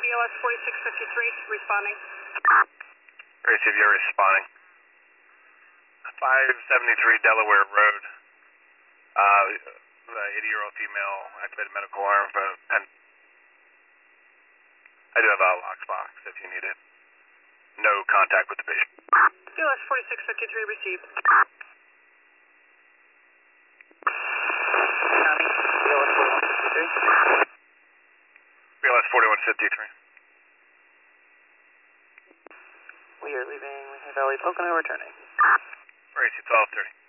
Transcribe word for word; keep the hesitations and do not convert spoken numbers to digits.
B L S forty-six fifty-three, responding. Gracie, if you're responding. five seventy-three Delaware Road. Uh, the eighty-year-old female activated medical alarm, and I do have a lockbox if you need it. No contact with the patient. B L S forty-six fifty-three received. County, B L S forty-one fifty-three. B L S forty-one fifty-three. We are leaving Lehigh Valley, Pocono, returning. Gracie, twelve thirty.